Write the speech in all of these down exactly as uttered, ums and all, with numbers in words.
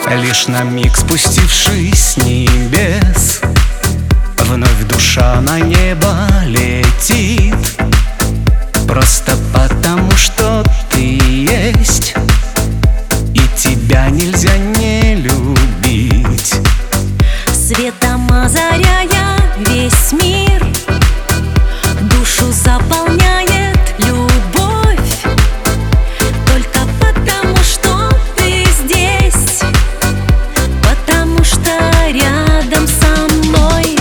Лишь на миг спустившись с небес, вновь душа на небо летит. Просто потому, что ты есть, и тебя нельзя не любить. Светом озаряя весь мир, душу заполняет любовь. Только потому, что ты здесь, потому что рядом со мной.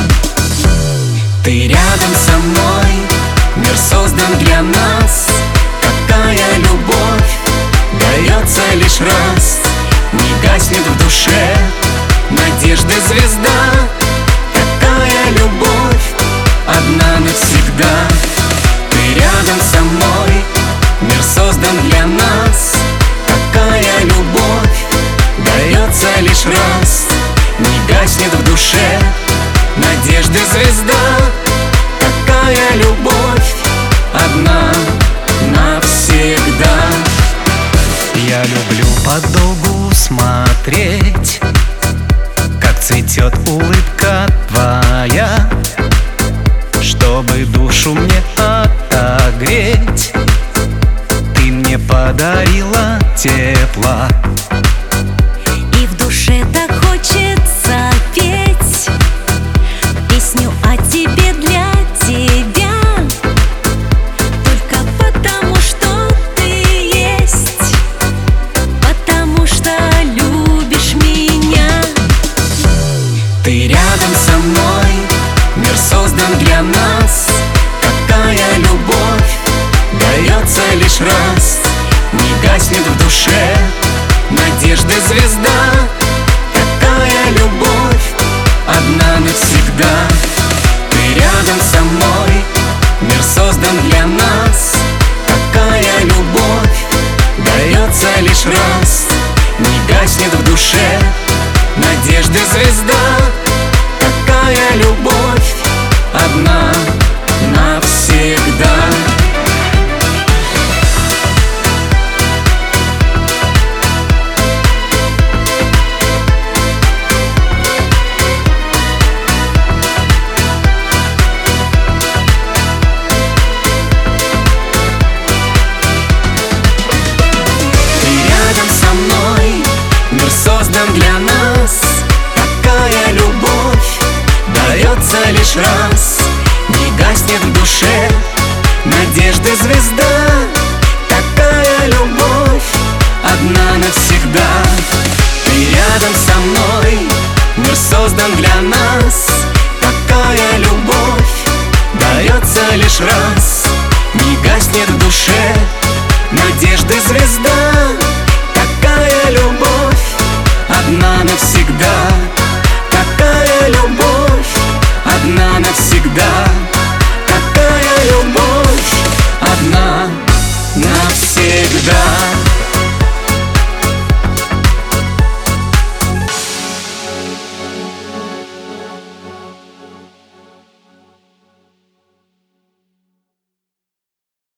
Ты рядом со мной, мир создан для нас. Какая любовь дается лишь раз, не гаснет в душе надежды звезда. Какая любовь одна навсегда. Ты рядом со мной, мир создан для нас. Какая любовь дается лишь раз, не гаснет в душе надежды звезда. Какая любовь одна навсегда. Я люблю подолгу смотреть, как цветет улыбка твоя, чтобы душу мне отогреть. Ты мне подарила тепла, и в душе так хочется петь песню о тебе для тебя. Только потому, что ты есть, потому что любишь меня. Ты рядом со мной, мир создан для нас. Какая любовь дается лишь раз, не гаснет в душе надежды звезда. Какая любовь одна навсегда. Ты рядом со мной, мир создан для нас. Какая любовь дается лишь раз, не гаснет в душе надежды звезда. Какая любовь одна навсегда. Создан для нас. Какая любовь дается лишь раз, не гаснет в душе надежды звезда. Какая любовь одна навсегда. Ты рядом со мной, мир создан для нас. Какая любовь дается лишь раз, не гаснет в душе надежды звезда. Какая любовь одна навсегда.